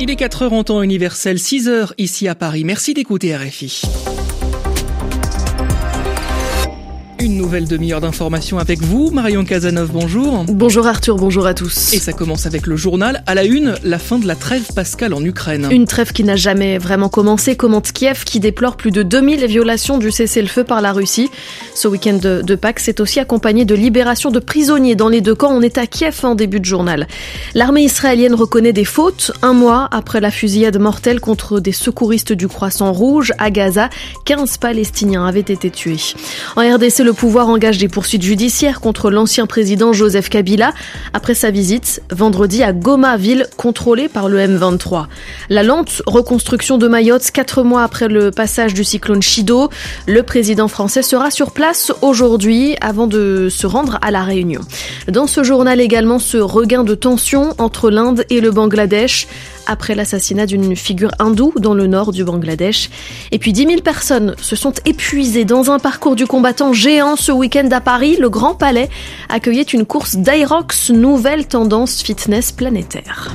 Il est 4h en temps universel, 6h ici à Paris. Merci d'écouter RFI. Une nouvelle demi-heure d'information avec vous, Marion Cazeneuve, bonjour. Bonjour Arthur, bonjour à tous. Et ça commence avec le journal. À la une, la fin de la trêve pascale en Ukraine. Une trêve qui n'a jamais vraiment commencé, commente Kiev, qui déplore plus de 2000 violations du cessez-le-feu par la Russie. Ce week-end de Pâques s'est aussi accompagné de libération de prisonniers dans les deux camps. On est à Kiev en début de journal. L'armée israélienne reconnaît des fautes. Un mois après la fusillade mortelle contre des secouristes du Croissant Rouge à Gaza, 15 Palestiniens avaient été tués. En RDC, le pouvoir engage des poursuites judiciaires contre l'ancien président Joseph Kabila après sa visite vendredi à Goma, ville contrôlée par le M23. La lente reconstruction de Mayotte, 4 mois après le passage du cyclone Chido. Le président français sera sur place aujourd'hui avant de se rendre à La Réunion. Dans ce journal également, ce regain de tension entre l'Inde et le Bangladesh après l'assassinat d'une figure hindoue dans le nord du Bangladesh. Et puis 10 000 personnes se sont épuisées dans un parcours du combattant géant ce week-end à Paris. Le Grand Palais accueillait une course d'Aerox, nouvelle tendance fitness planétaire.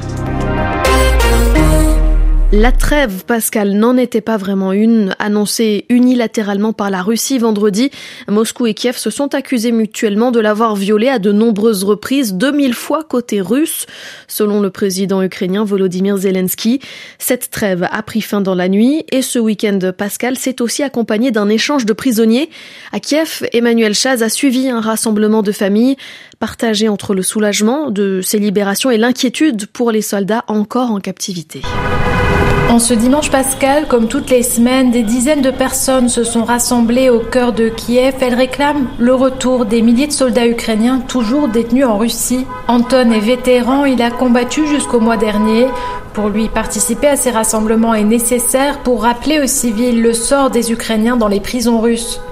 La trêve pascale n'en était pas vraiment une, annoncée unilatéralement par la Russie vendredi. Moscou et Kiev se sont accusés mutuellement de l'avoir violée à de nombreuses reprises, 2000 fois côté russe, selon le président ukrainien Volodymyr Zelensky. Cette trêve a pris fin dans la nuit et ce week-end pascal s'est aussi accompagné d'un échange de prisonniers. À Kiev, Emmanuel Chaz a suivi un rassemblement de familles partagé entre le soulagement de ces libérations et l'inquiétude pour les soldats encore en captivité. En ce dimanche pascal, comme toutes les semaines, des dizaines de personnes se sont rassemblées au cœur de Kiev. Elles réclament le retour des milliers de soldats ukrainiens toujours détenus en Russie. Anton est vétéran, il a combattu jusqu'au mois dernier. Pour lui, participer à ces rassemblements est nécessaire pour rappeler aux civils le sort des Ukrainiens dans les prisons russes.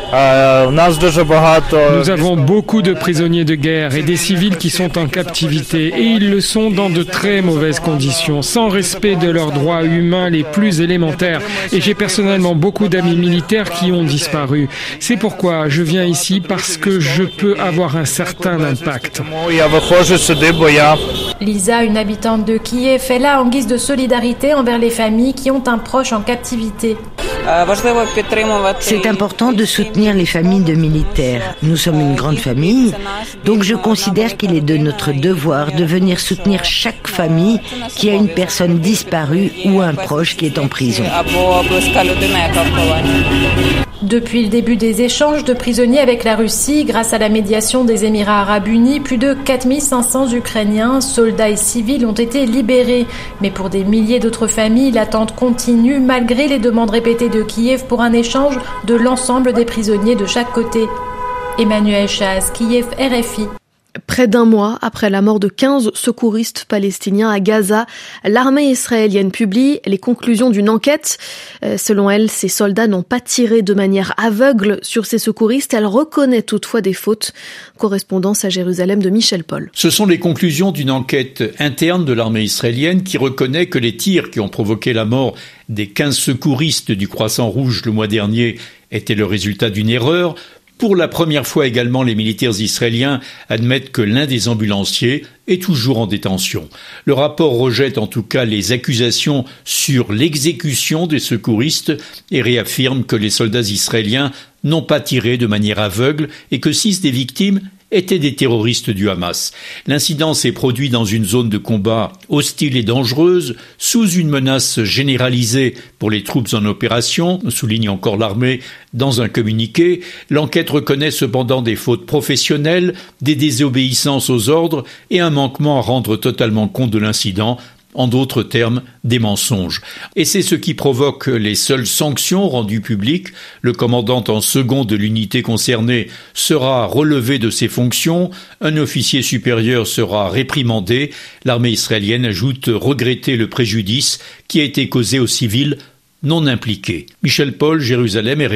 Nous avons beaucoup de prisonniers de guerre et des civils qui sont en captivité et ils le sont dans de très mauvaises conditions, sans respect de leurs droits humains les plus élémentaires. Et j'ai personnellement beaucoup d'amis militaires qui ont disparu. C'est pourquoi je viens ici parce que je peux avoir un certain impact. Lisa, une habitante de Kiev, est là en guise de solidarité envers les familles qui ont un proche en captivité. C'est important de soutenir les familles de militaires. Nous sommes une grande famille, donc je considère qu'il est de notre devoir de venir soutenir chaque famille qui a une personne disparue ou un proche qui est en prison. Depuis le début des échanges de prisonniers avec la Russie, grâce à la médiation des Émirats arabes unis, plus de 4500 Ukrainiens, soldats et civils ont été libérés. Mais pour des milliers d'autres familles, l'attente continue malgré les demandes répétées de Kiev pour un échange de l'ensemble des prisonniers de chaque côté. Emmanuel Chaz, Kiev, RFI. Près d'un mois après la mort de 15 secouristes palestiniens à Gaza, l'armée israélienne publie les conclusions d'une enquête. Selon elle, ces soldats n'ont pas tiré de manière aveugle sur ces secouristes. Elle reconnaît toutefois des fautes. Correspondance à Jérusalem de Michel Paul. Ce sont les conclusions d'une enquête interne de l'armée israélienne qui reconnaît que les tirs qui ont provoqué la mort des 15 secouristes du Croissant Rouge le mois dernier étaient le résultat d'une erreur. Pour la première fois également, les militaires israéliens admettent que l'un des ambulanciers est toujours en détention. Le rapport rejette en tout cas les accusations sur l'exécution des secouristes et réaffirme que les soldats israéliens n'ont pas tiré de manière aveugle et que 6 des victimes étaient des terroristes du Hamas. L'incident s'est produit dans une zone de combat hostile et dangereuse, sous une menace généralisée pour les troupes en opération, souligne encore l'armée dans un communiqué. L'enquête reconnaît cependant des fautes professionnelles, des désobéissances aux ordres et un manquement à rendre totalement compte de l'incident. En d'autres termes, des mensonges. Et c'est ce qui provoque les seules sanctions rendues publiques. Le commandant en second de l'unité concernée sera relevé de ses fonctions. Un officier supérieur sera réprimandé. L'armée israélienne ajoute regretter le préjudice qui a été causé aux civils non impliqués. Michel Paul, Jérusalem, RFI.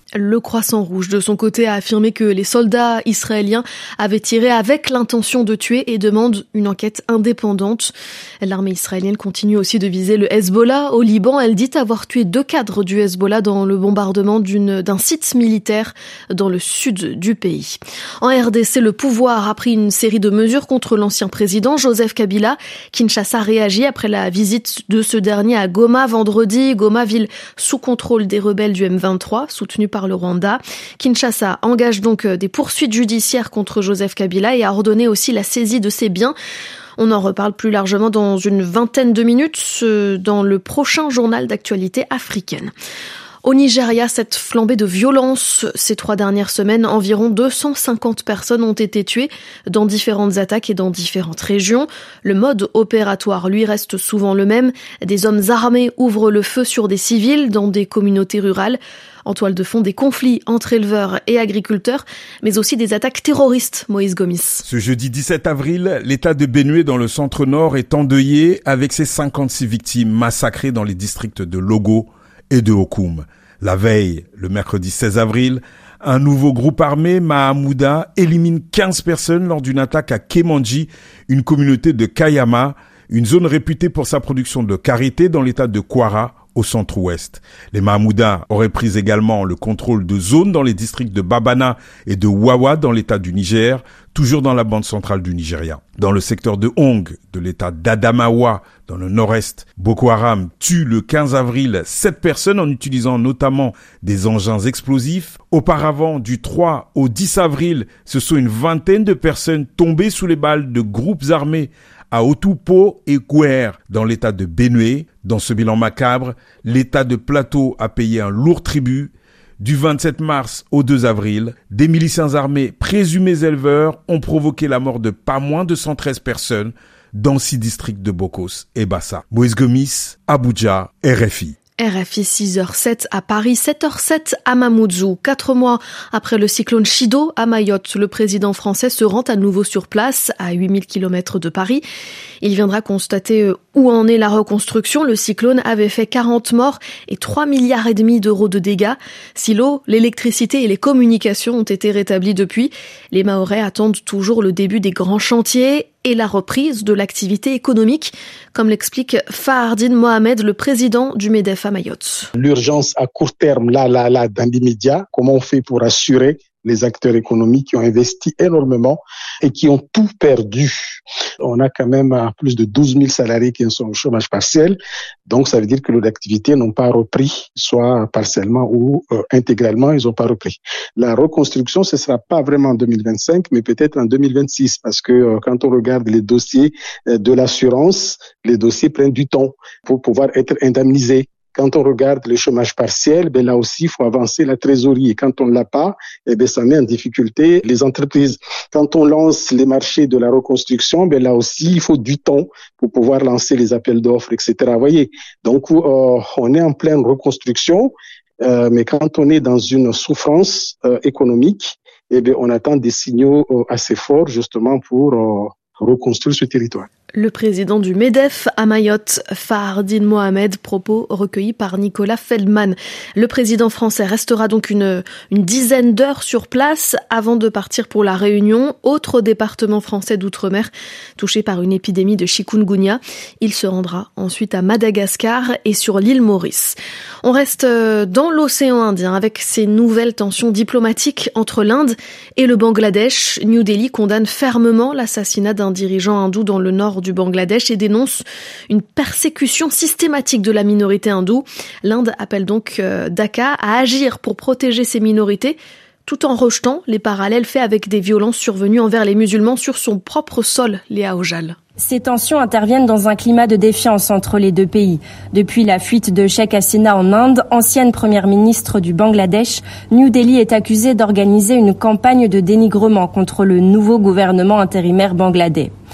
Le Croissant Rouge, de son côté, a affirmé que les soldats israéliens avaient tiré avec l'intention de tuer et demande une enquête indépendante. L'armée israélienne continue aussi de viser le Hezbollah. Au Liban, elle dit avoir tué 2 cadres du Hezbollah dans le bombardement d'un site militaire dans le sud du pays. En RDC, le pouvoir a pris une série de mesures contre l'ancien président Joseph Kabila. Kinshasa réagit après la visite de ce dernier à Goma vendredi. Goma, ville sous contrôle des rebelles du M23, soutenue par le Rwanda. Kinshasa engage donc des poursuites judiciaires contre Joseph Kabila et a ordonné aussi la saisie de ses biens. On en reparle plus largement dans une vingtaine de minutes dans le prochain journal d'actualité africaine. Au Nigeria, cette flambée de violence, ces 3 dernières semaines, environ 250 personnes ont été tuées dans différentes attaques et dans différentes régions. Le mode opératoire, lui, reste souvent le même. Des hommes armés ouvrent le feu sur des civils dans des communautés rurales. En toile de fond, des conflits entre éleveurs et agriculteurs, mais aussi des attaques terroristes, Moïse Gomis. Ce jeudi 17 avril, l'État de Benue dans le centre-nord est endeuillé avec ses 56 victimes massacrées dans les districts de Logo et de Okoum. La veille, le mercredi 16 avril, un nouveau groupe armé, Mahamouda, élimine 15 personnes lors d'une attaque à Kemanji, une communauté de Kayama, une zone réputée pour sa production de karité dans l'état de Kwara, au centre-ouest. Les Mahamouda auraient pris également le contrôle de zones dans les districts de Babana et de Wawa dans l'état du Niger, toujours dans la bande centrale du Nigeria. Dans le secteur de Hong, de l'état d'Adamawa, dans le nord-est, Boko Haram tue le 15 avril 7 personnes en utilisant notamment des engins explosifs. Auparavant, du 3 au 10 avril, ce sont une vingtaine de personnes tombées sous les balles de groupes armés à Otupo et Gouer, dans l'état de Benue. Dans ce bilan macabre, l'état de Plateau a payé un lourd tribut. Du 27 mars au 2 avril, des miliciens armés présumés éleveurs ont provoqué la mort de pas moins de 113 personnes dans 6 districts de Bokos et Bassa. Moïse Gomis, Abuja, RFI. RFI 6h07 à Paris, 7h07 à Mamoudzou. 4 mois après le cyclone Chido à Mayotte, le président français se rend à nouveau sur place, à 8000 km de Paris. Il viendra constater où en est la reconstruction. Le cyclone avait fait 40 morts et 3,5 milliards d'euros de dégâts. Si l'eau, l'électricité et les communications ont été rétablis depuis, les Mahorais attendent toujours le début des grands chantiers et la reprise de l'activité économique, comme l'explique Fahardine Mohamed, le président du MEDEF à Mayotte. L'urgence à court terme, là, dans l'immédiat, comment on fait pour assurer les acteurs économiques qui ont investi énormément et qui ont tout perdu. On a quand même plus de 12 000 salariés qui sont au chômage partiel. Donc, ça veut dire que leurs activités n'ont pas repris, soit partiellement ou intégralement, ils n'ont pas repris. La reconstruction, ce ne sera pas vraiment en 2025, mais peut-être en 2026, parce que quand on regarde les dossiers de l'assurance, les dossiers prennent du temps pour pouvoir être indemnisés. Quand on regarde le chômage partiel, là aussi, il faut avancer la trésorerie. Et quand on ne l'a pas, ça met en difficulté les entreprises. Quand on lance les marchés de la reconstruction, là aussi, il faut du temps pour pouvoir lancer les appels d'offres, etc. Vous voyez. Donc, on est en pleine reconstruction, mais quand on est dans une souffrance économique, on attend des signaux assez forts, justement, pour reconstruire ce territoire. Le président du MEDEF à Mayotte, Fahardine Mohamed, propos recueillis par Nicolas Feldman. Le président français restera donc une dizaine d'heures sur place avant de partir pour la Réunion, autre département français d'outre-mer touché par une épidémie de chikungunya. Il se rendra ensuite à Madagascar et sur l'île Maurice. On reste dans l'océan Indien avec ces nouvelles tensions diplomatiques entre l'Inde et le Bangladesh. New Delhi condamne fermement l'assassinat d'un dirigeant hindou dans le nord du Bangladesh et dénonce une persécution systématique de la minorité hindoue. L'Inde appelle donc Dhaka à agir pour protéger ces minorités, tout en rejetant les parallèles faits avec des violences survenues envers les musulmans sur son propre sol, Léa Ojal. Ces tensions interviennent dans un climat de défiance entre les deux pays. Depuis la fuite de Sheikh Hasina en Inde, ancienne première ministre du Bangladesh, New Delhi est accusée d'organiser une campagne de dénigrement contre le nouveau gouvernement intérimaire bangladais.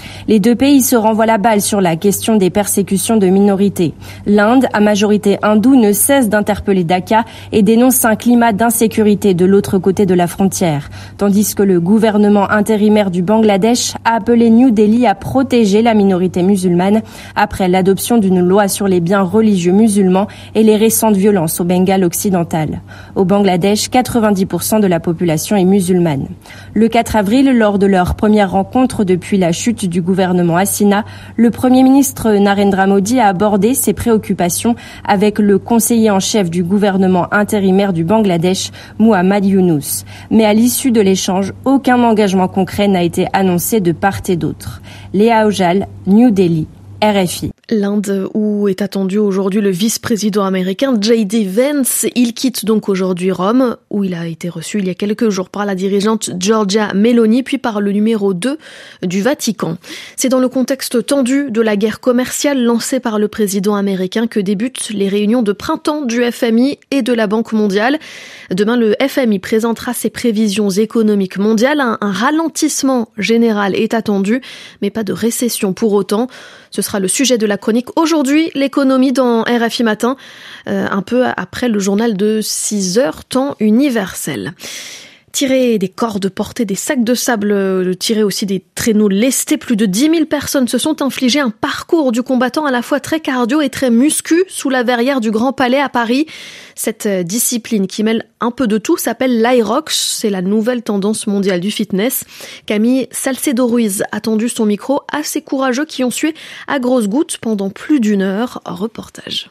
Les deux pays se renvoient la balle sur la question des persécutions de minorités. L'Inde, à majorité hindoue, ne cesse d'interpeller Dhaka et dénonce un climat d'insécurité de l'autre côté de la frontière, tandis que le gouvernement intérimaire du Bangladesh a appelé New Delhi à protéger la minorité musulmane après l'adoption d'une loi sur les biens religieux musulmans et les récentes violences au Bengale occidental. Au Bangladesh, 90% de la population est musulmane. Le 4 avril, lors de leur première rencontre depuis la chute du gouvernement Hasina, le Premier ministre Narendra Modi a abordé ses préoccupations avec le conseiller en chef du gouvernement intérimaire du Bangladesh, Muhammad Yunus. Mais à l'issue de l'échange, aucun engagement concret n'a été annoncé de part et d'autre. Léa Ojal, New Delhi, RFI. L'Inde, où est attendu aujourd'hui le vice-président américain J.D. Vance. Il quitte donc aujourd'hui Rome, où il a été reçu il y a quelques jours par la dirigeante Giorgia Meloni, puis par le numéro 2 du Vatican. C'est dans le contexte tendu de la guerre commerciale lancée par le président américain que débutent les réunions de printemps du FMI et de la Banque mondiale. Demain, le FMI présentera ses prévisions économiques mondiales. Un ralentissement général est attendu, mais pas de récession pour autant. Ce sera le sujet de la chronique aujourd'hui, l'économie dans RFI Matin, un peu après le journal de 6h, temps universel. Tirer des cordes, porter des sacs de sable, tirer aussi des traîneaux lestés. Plus de 10 000 personnes se sont infligées un parcours du combattant à la fois très cardio et très muscu sous la verrière du Grand Palais à Paris. Cette discipline qui mêle un peu de tout s'appelle l'Aerox. C'est la nouvelle tendance mondiale du fitness. Camille Salcedo-Ruiz a tendu son micro à ces courageux qui ont sué à grosses gouttes pendant plus d'1 heure. Reportage.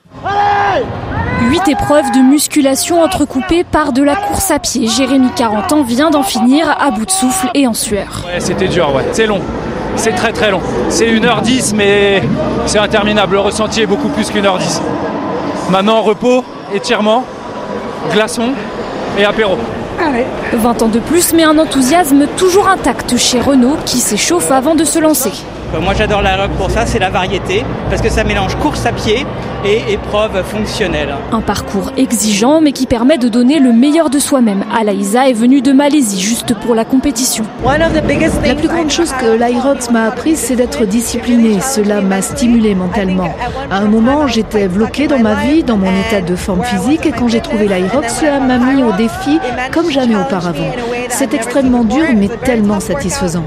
8 épreuves de musculation entrecoupées par de la course à pied. Jérémy, 40 ans, vient d'en finir à bout de souffle et en sueur. Ouais, c'était dur, ouais. C'est long. C'est très très long. C'est 1h10, mais c'est interminable. Le ressenti est beaucoup plus qu'1h10. Maintenant, repos, étirement, glaçon et apéro. Allez. 20 ans de plus, mais un enthousiasme toujours intact chez Renault qui s'échauffe avant de se lancer. Moi j'adore l'Aerox pour ça, c'est la variété, parce que ça mélange course à pied et épreuve fonctionnelle. Un parcours exigeant mais qui permet de donner le meilleur de soi-même. Alaïsa est venue de Malaisie juste pour la compétition. La plus grande chose que l'Aerox m'a appris, c'est d'être disciplinée. Cela m'a stimulée mentalement. À un moment, j'étais bloquée dans ma vie, dans mon état de forme physique, et quand j'ai trouvé l'Aerox, cela m'a mis au défi comme jamais auparavant. C'est extrêmement dur mais tellement satisfaisant.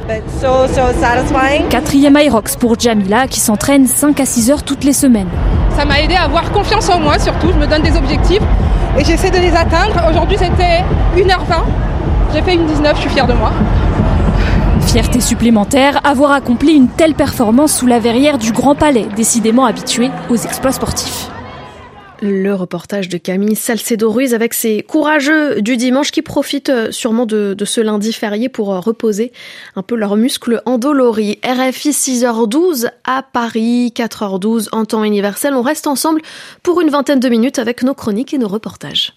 4e Aerox pour Jamila qui s'entraîne 5 à 6 heures toutes les semaines. Ça m'a aidé à avoir confiance en moi surtout, je me donne des objectifs et j'essaie de les atteindre. Aujourd'hui c'était 1h20, j'ai fait 1h19, je suis fière de moi. Fierté supplémentaire, avoir accompli une telle performance sous la verrière du Grand Palais, décidément habitué aux exploits sportifs. Le reportage de Camille Salcedo-Ruiz avec ses courageux du dimanche qui profitent sûrement de ce lundi férié pour reposer un peu leurs muscles endoloris. RFI 6h12 à Paris, 4h12 en temps universel. On reste ensemble pour une vingtaine de minutes avec nos chroniques et nos reportages.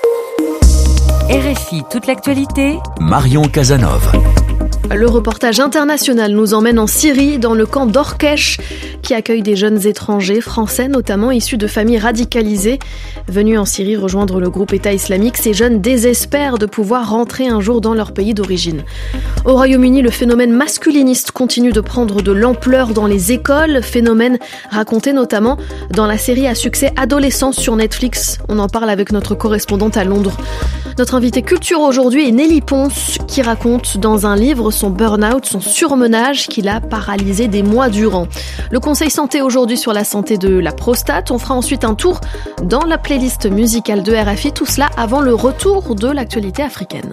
RFI, toute l'actualité. Marion Casanov. Le reportage international nous emmène en Syrie, dans le camp d'Orkesh, qui accueille des jeunes étrangers, français notamment, issus de familles radicalisées. Venus en Syrie rejoindre le groupe État islamique, ces jeunes désespèrent de pouvoir rentrer un jour dans leur pays d'origine. Au Royaume-Uni, le phénomène masculiniste continue de prendre de l'ampleur dans les écoles, phénomène raconté notamment dans la série à succès Adolescence sur Netflix. On en parle avec notre correspondante à Londres. Notre invitée culture aujourd'hui est Nelly Ponce, qui raconte dans un livre son burn-out, son surmenage qui l'a paralysé des mois durant. Le conseil santé aujourd'hui sur la santé de la prostate. On fera ensuite un tour dans la playlist musicale de RFI. Tout cela avant le retour de l'actualité africaine.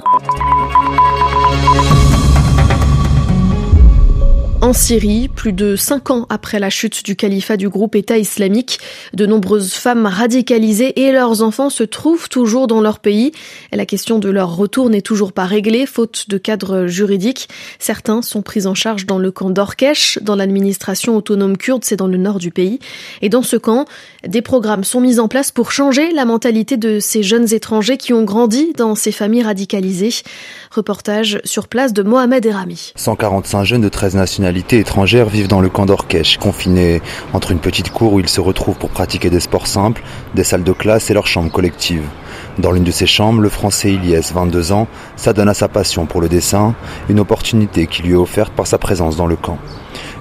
En Syrie, plus de 5 ans après la chute du califat du groupe État islamique, de nombreuses femmes radicalisées et leurs enfants se trouvent toujours dans leur pays. Et la question de leur retour n'est toujours pas réglée, faute de cadre juridique. Certains sont pris en charge dans le camp d'Orkesh, dans l'administration autonome kurde, c'est dans le nord du pays. Et dans ce camp, des programmes sont mis en place pour changer la mentalité de ces jeunes étrangers qui ont grandi dans ces familles radicalisées. Reportage sur place de Mohamed Erami. 145 jeunes de 13 nationalités étrangères vivent dans le camp d'Orkesh, confinés entre une petite cour où ils se retrouvent pour pratiquer des sports simples, des salles de classe et leurs chambres collectives. Dans l'une de ces chambres, le français Ilyes, 22 ans, s'adonne à sa passion pour le dessin, une opportunité qui lui est offerte par sa présence dans le camp.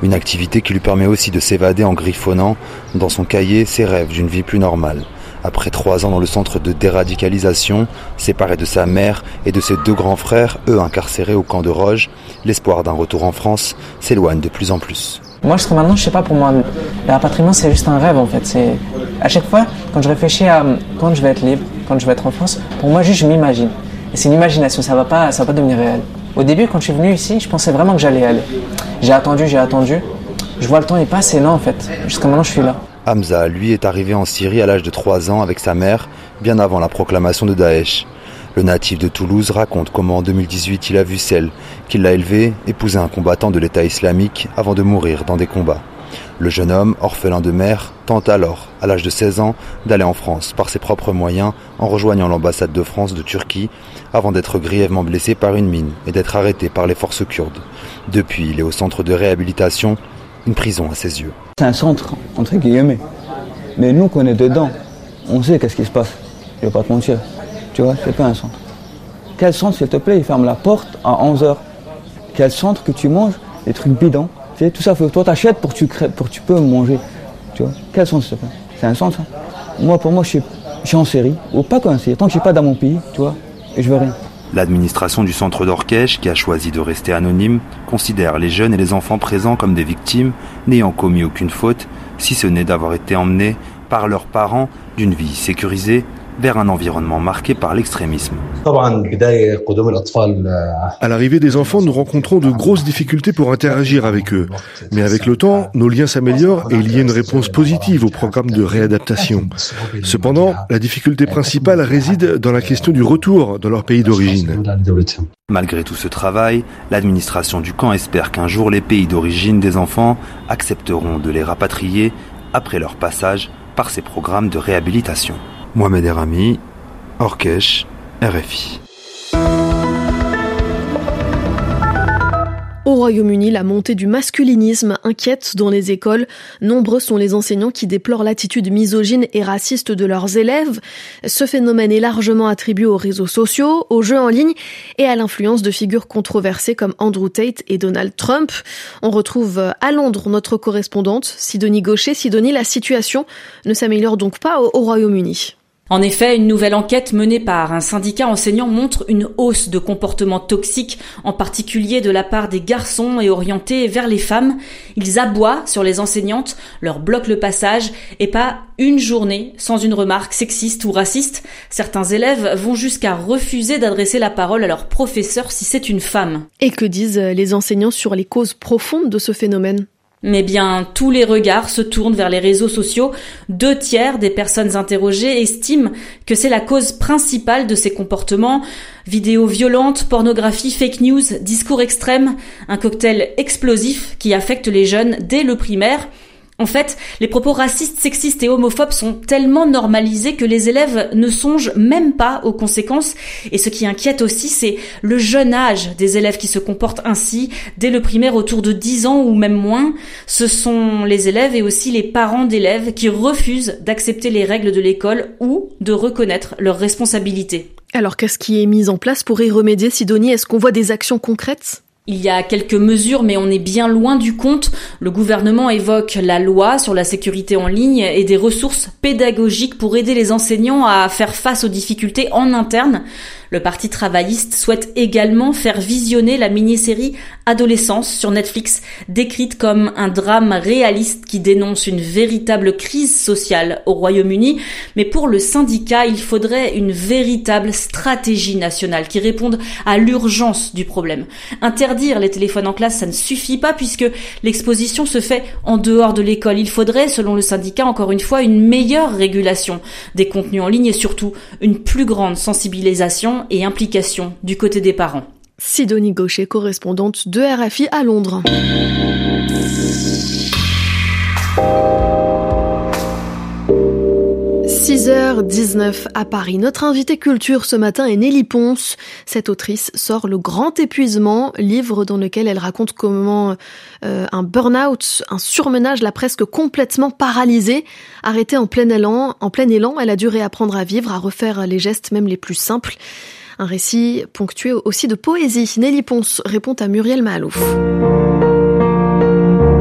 Une activité qui lui permet aussi de s'évader en griffonnant dans son cahier ses rêves d'une vie plus normale. Après 3 ans dans le centre de déradicalisation, séparé de sa mère et de ses 2 grands frères, eux incarcérés au camp de Roge, l'espoir d'un retour en France s'éloigne de plus en plus. Moi, jusqu'à maintenant, je sais pas, pour moi, le rapatriement, c'est juste un rêve, en fait. C'est à chaque fois, quand je réfléchis à quand je vais être libre, quand je vais être en France, pour moi, juste, je m'imagine. Et c'est une imagination, ça va pas devenir réel. Au début, quand je suis venu ici, je pensais vraiment que j'allais y aller. J'ai attendu. Je vois le temps, il passe et non, en fait. Jusqu'à maintenant, je suis là. Hamza, lui, est arrivé en Syrie à l'âge de 3 ans avec sa mère, bien avant la proclamation de Daesh. Le natif de Toulouse raconte comment en 2018 il a vu celle qui l'a élevé épouser un combattant de l'État islamique avant de mourir dans des combats. Le jeune homme, orphelin de mère, tente alors, à l'âge de 16 ans, d'aller en France par ses propres moyens en rejoignant l'ambassade de France de Turquie avant d'être grièvement blessé par une mine et d'être arrêté par les forces kurdes. Depuis, il est au centre de réhabilitation, une prison à ses yeux. C'est un centre, entre guillemets. Mais nous qu'on est dedans, on sait qu'est-ce qui se passe. Je vais pas te mentir. Tu vois, c'est pas un centre. Quel centre, s'il te plaît, il ferme la porte à 11h. Quel centre que tu manges des trucs bidons. Tu sais, tout ça, faut que toi t'achètes pour que tu peux manger. Tu vois, quel centre, s'il te plaît. C'est un centre, ça. Moi, pour moi, je suis en série. Ou pas qu'en série. Tant que je suis pas dans mon pays, tu vois, et je veux rien. L'administration du centre d'Orkhesh, qui a choisi de rester anonyme, considère les jeunes et les enfants présents comme des victimes, n'ayant commis aucune faute, si ce n'est d'avoir été emmenés par leurs parents d'une vie sécurisée vers un environnement marqué par l'extrémisme. À l'arrivée des enfants, nous rencontrons de grosses difficultés pour interagir avec eux. Mais avec le temps, nos liens s'améliorent et il y a une réponse positive au programme de réadaptation. Cependant, la difficulté principale réside dans la question du retour dans leur pays d'origine. Malgré tout ce travail, l'administration du camp espère qu'un jour les pays d'origine des enfants accepteront de les rapatrier après leur passage par ces programmes de réhabilitation. Mohamed Erami, Orkhesh, RFI. Au Royaume-Uni, la montée du masculinisme inquiète dans les écoles. Nombreux sont les enseignants qui déplorent l'attitude misogyne et raciste de leurs élèves. Ce phénomène est largement attribué aux réseaux sociaux, aux jeux en ligne et à l'influence de figures controversées comme Andrew Tate et Donald Trump. On retrouve à Londres notre correspondante, Sidonie Gaucher. Sidonie, la situation ne s'améliore donc pas au Royaume-Uni. En effet, une nouvelle enquête menée par un syndicat enseignant montre une hausse de comportements toxiques, en particulier de la part des garçons et orientés vers les femmes. Ils aboient sur les enseignantes, leur bloquent le passage et pas une journée sans une remarque sexiste ou raciste. Certains élèves vont jusqu'à refuser d'adresser la parole à leur professeur si c'est une femme. Et que disent les enseignants sur les causes profondes de ce phénomène ? Mais bien, tous les regards se tournent vers les réseaux sociaux. 2/3 des personnes interrogées estiment que c'est la cause principale de ces comportements. Vidéos violentes, pornographie, fake news, discours extrêmes, un cocktail explosif qui affecte les jeunes dès le primaire. En fait, les propos racistes, sexistes et homophobes sont tellement normalisés que les élèves ne songent même pas aux conséquences. Et ce qui inquiète aussi, c'est le jeune âge des élèves qui se comportent ainsi dès le primaire, autour de 10 ans ou même moins. Ce sont les élèves et aussi les parents d'élèves qui refusent d'accepter les règles de l'école ou de reconnaître leurs responsabilités. Alors qu'est-ce qui est mis en place pour y remédier, Sidonie ? Est-ce qu'on voit des actions concrètes ? Il y a quelques mesures, mais on est bien loin du compte. Le gouvernement évoque la loi sur la sécurité en ligne et des ressources pédagogiques pour aider les enseignants à faire face aux difficultés en interne. Le Parti travailliste souhaite également faire visionner la mini-série Adolescence sur Netflix, décrite comme un drame réaliste qui dénonce une véritable crise sociale au Royaume-Uni. Mais pour le syndicat, il faudrait une véritable stratégie nationale qui réponde à l'urgence du problème. Interdire les téléphones en classe, ça ne suffit pas puisque l'exposition se fait en dehors de l'école. Il faudrait, selon le syndicat, encore une fois, une meilleure régulation des contenus en ligne et surtout une plus grande sensibilisation et implication du côté des parents. Sidonie Gaucher, correspondante de RFI à Londres. 6h19 à Paris. Notre invitée culture ce matin est Nelly Ponce. Cette autrice sort Le Grand Épuisement, livre dans lequel elle raconte comment un burn-out, un surmenage l'a presque complètement paralysée. Arrêtée en plein élan, elle a dû réapprendre à vivre, à refaire les gestes même les plus simples. Un récit ponctué aussi de poésie. Nelly Ponce répond à Muriel Mahalouf.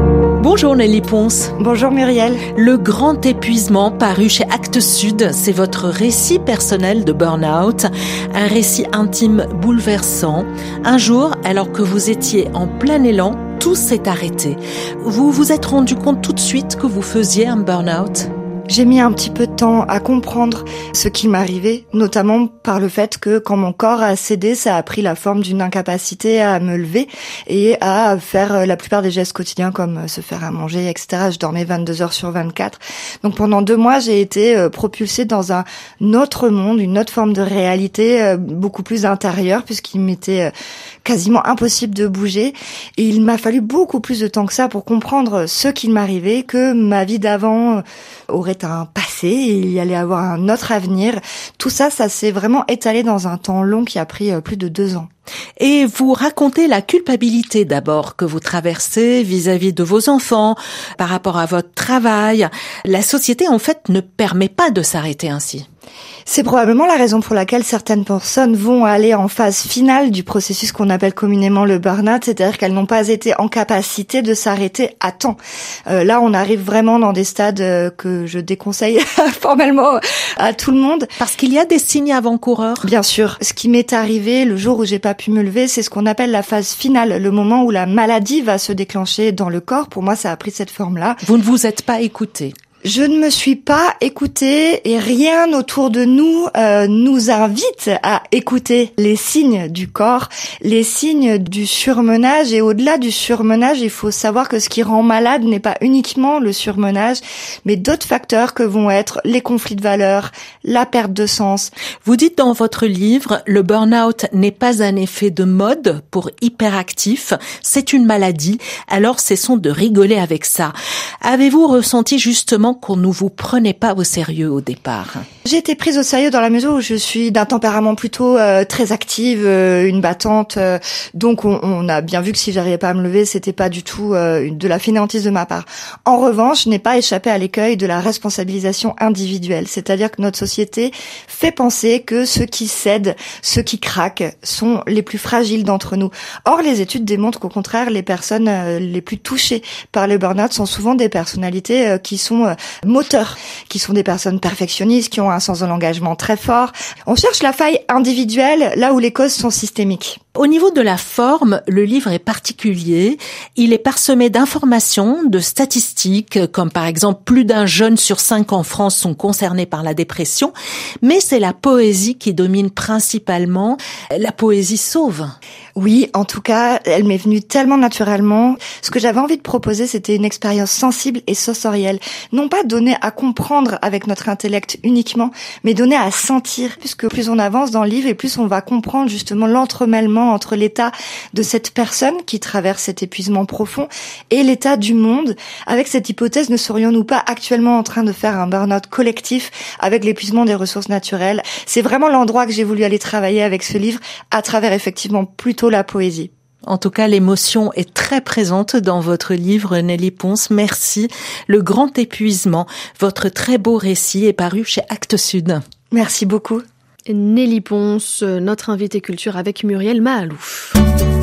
Bonjour Nelly Ponce. Bonjour Muriel. Le grand épuisement paru chez Actes Sud, c'est votre récit personnel de burn-out, un récit intime bouleversant. Un jour, alors que vous étiez en plein élan, tout s'est arrêté. Vous vous êtes rendu compte tout de suite que vous faisiez un burn-out ? J'ai mis un petit peu de temps à comprendre ce qui m'arrivait, notamment par le fait que quand mon corps a cédé, ça a pris la forme d'une incapacité à me lever et à faire la plupart des gestes quotidiens comme se faire à manger, etc. Je dormais 22 heures sur 24. Donc pendant 2 mois, j'ai été propulsée dans un autre monde, une autre forme de réalité beaucoup plus intérieure puisqu'il m'était quasiment impossible de bouger. Et il m'a fallu beaucoup plus de temps que ça pour comprendre ce qui m'arrivait, que ma vie d'avant aurait un passé et il y allait avoir un autre avenir. Tout ça, ça s'est vraiment étalé dans un temps long qui a pris plus de 2 ans. Et vous racontez la culpabilité d'abord que vous traversez vis-à-vis de vos enfants, par rapport à votre travail. La société, en fait, ne permet pas de s'arrêter ainsi. C'est probablement la raison pour laquelle certaines personnes vont aller en phase finale du processus qu'on appelle communément le burn-out, c'est-à-dire qu'elles n'ont pas été en capacité de s'arrêter à temps. Là, on arrive vraiment dans des stades que je déconseille formellement à tout le monde. Parce qu'il y a des signes avant-coureurs. Bien sûr. Ce qui m'est arrivé le jour où j'ai pas pu me lever, c'est ce qu'on appelle la phase finale, le moment où la maladie va se déclencher dans le corps. Pour moi, ça a pris cette forme-là. Vous ne vous êtes pas écouté. Je ne me suis pas écoutée et rien autour de nous nous invite à écouter les signes du corps, les signes du surmenage. Et au-delà du surmenage, il faut savoir que ce qui rend malade n'est pas uniquement le surmenage, mais d'autres facteurs que vont être les conflits de valeurs, la perte de sens. Vous dites dans votre livre, le burn-out n'est pas un effet de mode pour hyperactif, c'est une maladie, alors cessons de rigoler avec ça. Avez-vous ressenti justement qu'on ne vous prenait pas au sérieux au départ? J'ai été prise au sérieux dans la mesure où je suis d'un tempérament plutôt très active, une battante. Donc on a bien vu que si j'arrivais pas à me lever, c'était pas du tout de la fainéantise de ma part. En revanche, je n'ai pas échappé à l'écueil de la responsabilisation individuelle. C'est-à-dire que notre société fait penser que ceux qui cèdent, ceux qui craquent, sont les plus fragiles d'entre nous. Or, les études démontrent qu'au contraire, les personnes les plus touchées par le burn-out sont souvent des personnalités qui sont moteurs, qui sont des personnes perfectionnistes, qui ont un sens de l'engagement très fort. On cherche la faille individuelle là où les causes sont systémiques. Au niveau de la forme, le livre est particulier. Il est parsemé d'informations, de statistiques, comme par exemple plus d'1 jeune sur 5 en France sont concernés par la dépression. Mais c'est la poésie qui domine principalement. La poésie sauve. Oui, en tout cas, elle m'est venue tellement naturellement. Ce que j'avais envie de proposer, c'était une expérience sensible et sensorielle. Non pas donnée à comprendre avec notre intellect uniquement, mais donnée à sentir. Puisque plus on avance dans le livre et plus on va comprendre justement l'entremêlement entre l'état de cette personne qui traverse cet épuisement profond et l'état du monde. Avec cette hypothèse, ne serions-nous pas actuellement en train de faire un burn-out collectif avec l'épuisement des ressources naturelles? C'est vraiment l'endroit que j'ai voulu aller travailler avec ce livre, à travers effectivement plutôt la poésie. En tout cas, l'émotion est très présente dans votre livre, Nelly Ponce. Merci. Le grand épuisement, votre très beau récit est paru chez Actes Sud. Merci beaucoup. Nelly Ponce, notre invitée culture avec Muriel Mahalouf.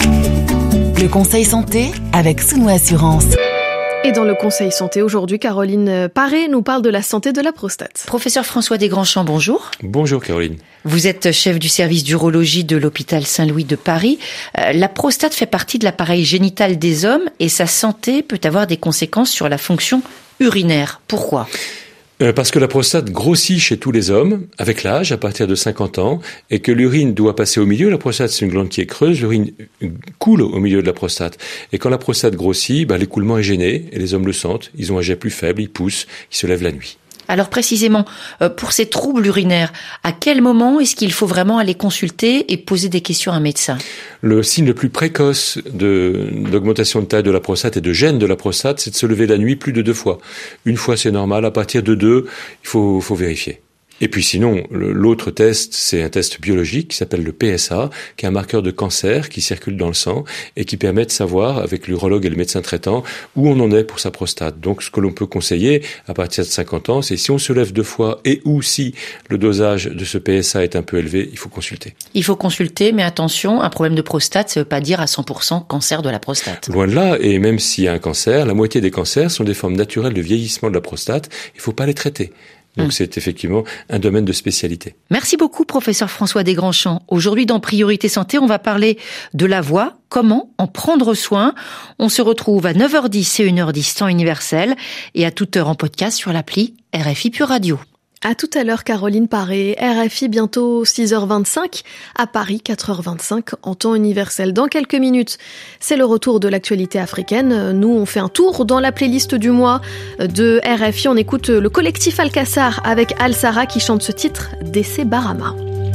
Le Conseil Santé avec Sounou Assurance. Et dans le Conseil Santé aujourd'hui, Caroline Paré nous parle de la santé de la prostate. Professeur François Desgrands-Champs, bonjour. Bonjour Caroline. Vous êtes chef du service d'urologie de l'hôpital Saint-Louis de Paris. La prostate fait partie de l'appareil génital des hommes et sa santé peut avoir des conséquences sur la fonction urinaire. Pourquoi ? Parce que la prostate grossit chez tous les hommes, avec l'âge, à partir de 50 ans, et que l'urine doit passer au milieu. La prostate, c'est une glande qui est creuse, l'urine coule au milieu de la prostate. Et quand la prostate grossit, l'écoulement est gêné, et les hommes le sentent, ils ont un jet plus faible, ils poussent, ils se lèvent la nuit. Alors précisément, pour ces troubles urinaires, à quel moment est-ce qu'il faut vraiment aller consulter et poser des questions à un médecin ? Le signe le plus précoce d'augmentation de taille de la prostate et de gêne de la prostate, c'est de se lever la nuit plus de 2 fois. Une fois, c'est normal. À partir de 2, il faut vérifier. Et puis sinon, l'autre test, c'est un test biologique qui s'appelle le PSA, qui est un marqueur de cancer qui circule dans le sang et qui permet de savoir, avec l'urologue et le médecin traitant, où on en est pour sa prostate. Donc ce que l'on peut conseiller à partir de 50 ans, c'est si on se lève 2 fois et ou si le dosage de ce PSA est un peu élevé, il faut consulter. Il faut consulter, mais attention, un problème de prostate, ça ne veut pas dire à 100% cancer de la prostate. Loin de là, et même s'il y a un cancer, la moitié des cancers sont des formes naturelles de vieillissement de la prostate, il ne faut pas les traiter. Donc c'est effectivement un domaine de spécialité. Merci beaucoup, professeur François Desgrandchamps. Aujourd'hui, dans Priorité Santé, on va parler de la voix, comment en prendre soin. On se retrouve à 9h10 et 1h10 temps universel et à toute heure en podcast sur l'appli RFI Pure Radio. À tout à l'heure, Caroline Paré. RFI, bientôt 6h25. À Paris, 4h25 en temps universel. Dans quelques minutes, c'est le retour de l'actualité africaine. Nous, on fait un tour dans la playlist du mois de RFI. On écoute le collectif Alcaçar avec Al Sara qui chante ce titre, Dessé Barama.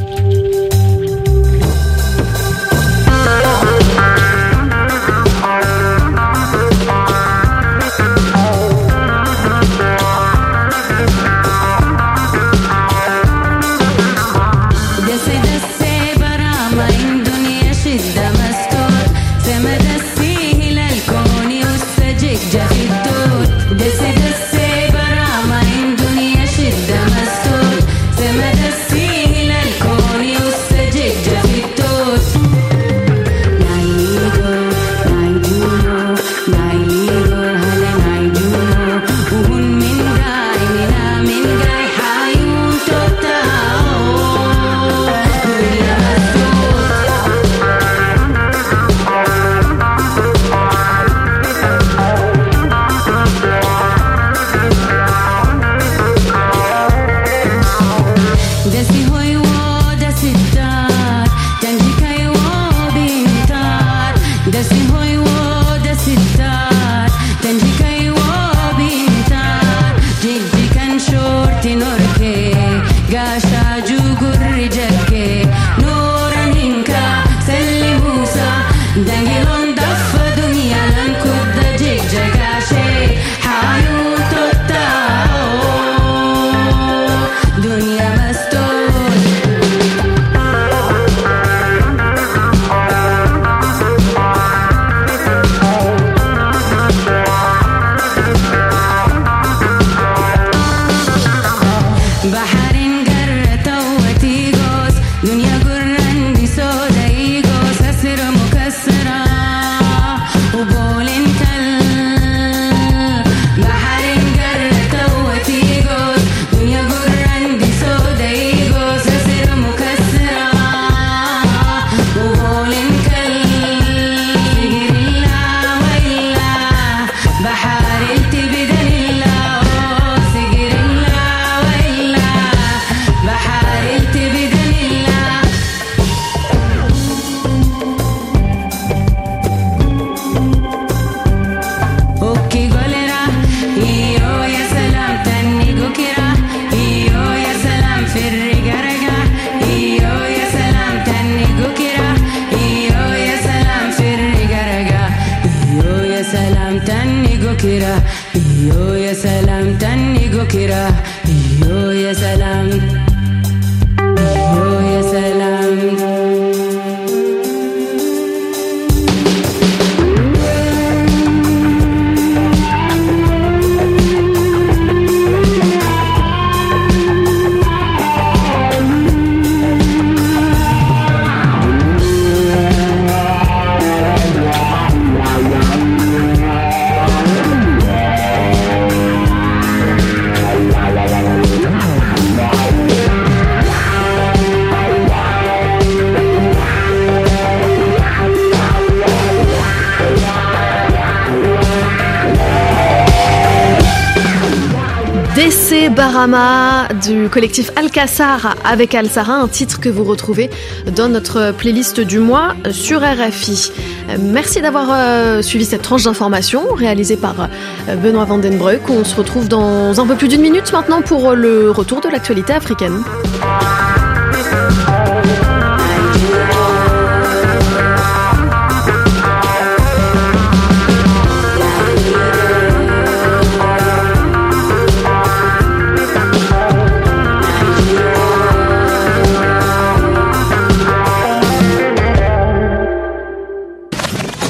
Barama du collectif Alcaçar avec Al Sara, un titre que vous retrouvez dans notre playlist du mois sur RFI. Merci d'avoir suivi cette tranche d'information réalisée par Benoît Vandenbreuk. On se retrouve dans un peu plus d'une minute maintenant pour le retour de l'actualité africaine.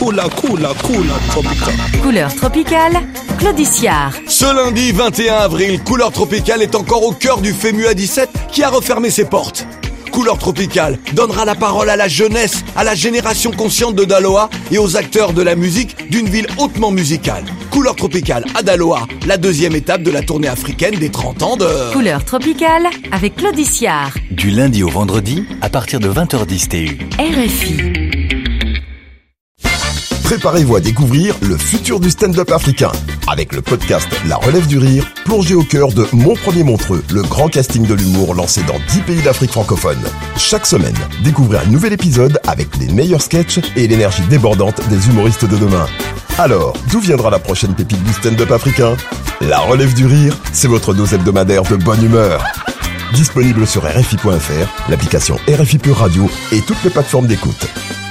tropicale. Couleur tropicale, Claude Siard. Ce lundi 21 avril, Couleur tropicale est encore au cœur du FEMUA 17 qui a refermé ses portes. Couleur tropicale donnera la parole à la jeunesse, à la génération consciente de Daloa et aux acteurs de la musique d'une ville hautement musicale. Couleur tropicale à Daloa, la deuxième étape de la tournée africaine des 30 ans de... Couleur tropicale avec Claude Siard. Du lundi au vendredi, à partir de 20h10 TU. RFI. Préparez-vous à découvrir le futur du stand-up africain. Avec le podcast La Relève du Rire, plongez au cœur de Mon Premier Montreux, le grand casting de l'humour lancé dans 10 pays d'Afrique francophone. Chaque semaine, découvrez un nouvel épisode avec les meilleurs sketchs et l'énergie débordante des humoristes de demain. Alors, d'où viendra la prochaine pépite du stand-up africain ? La Relève du Rire, c'est votre dose hebdomadaire de bonne humeur. Disponible sur RFI.fr, l'application RFI Pure Radio et toutes les plateformes d'écoute.